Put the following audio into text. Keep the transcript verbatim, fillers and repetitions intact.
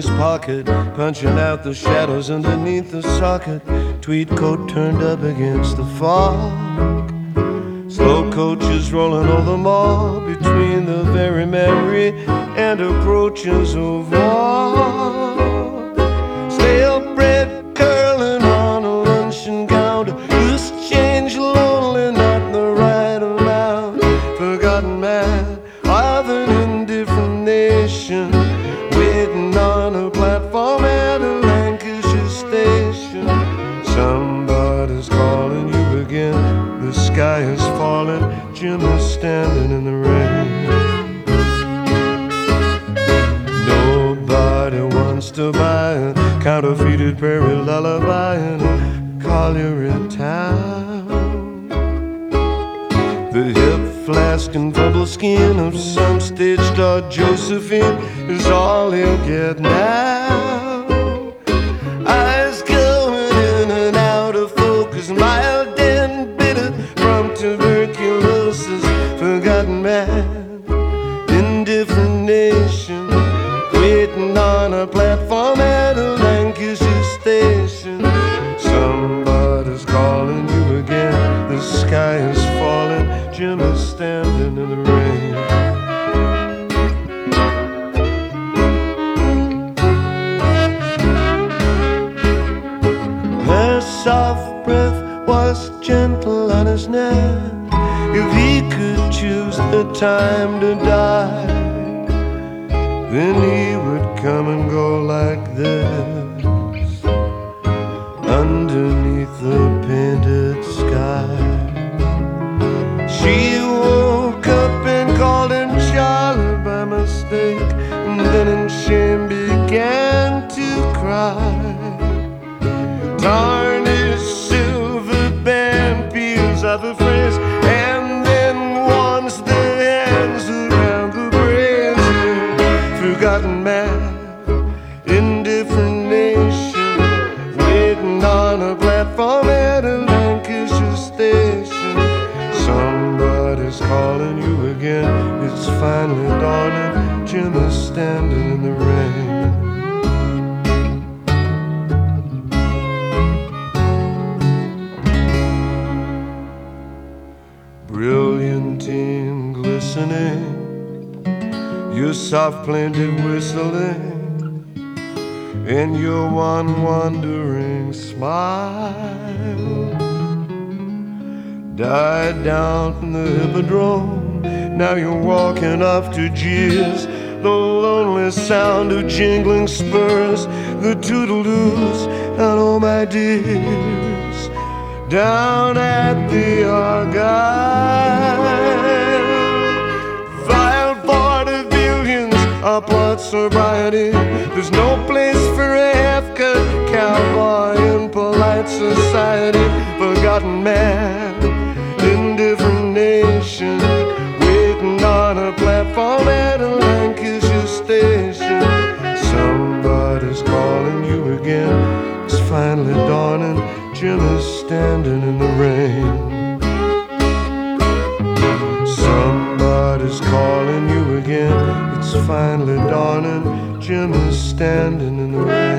his pocket, punching out the shadows underneath the socket. Tweed coat turned up against the fog. Slow coaches rolling over the mall between the very memory and approaches of war. Stale bread curling on a luncheon counter, loose change lonely, not the right amount. Forgotten man of an indifferent nation, waiting on a platform at a Lancashire station. Somebody's calling you again. The sky is falling. Jim is standing in the rain. Nobody wants to buy a counterfeited prairie lullaby in a Colliery town. The hip flask and bubble skin of some stage star Josephine is all he'll get now. Eyes going in and out of focus, mild and bitter from tuberculosis. Forgotten man, indifferent nation, waiting on a platform at a Lancashire station. Somebody's calling you again. The sky is falling. Jim is standing in the rain. Her soft breath was gentle on his neck. If he could choose the time to die, then he would come and go like this, underneath the painted sky. She woke up and called him Charlie by mistake, and then in shame began to cry. Tarnished silver band peels off her face, and then warms the hands around the brazier. Forgotten man, indifferent nation, waiting on a platform at a Lancashire station. Somebody's calling you again. It's finally dawning. Jim is standing in the rain. Brilliantine glistening, your soft plaintive whistling, and your one wandering smile died down from the hippodrome. Now you're walking off to Jeers, the lonely sound of jingling spurs, the toodle-doos, and oh my dears, down at the Argyle. Vile vaudevillians are part sobriety. There's no place for a half-cut cowboy in polite society. Forgotten man, indifferent nation, waiting on a platform at a Lancashire station. Somebody's calling you again. It's finally dawning. Jim is standing in the rain. Somebody's calling you again. It's finally dawning. Jim is standing in the rain.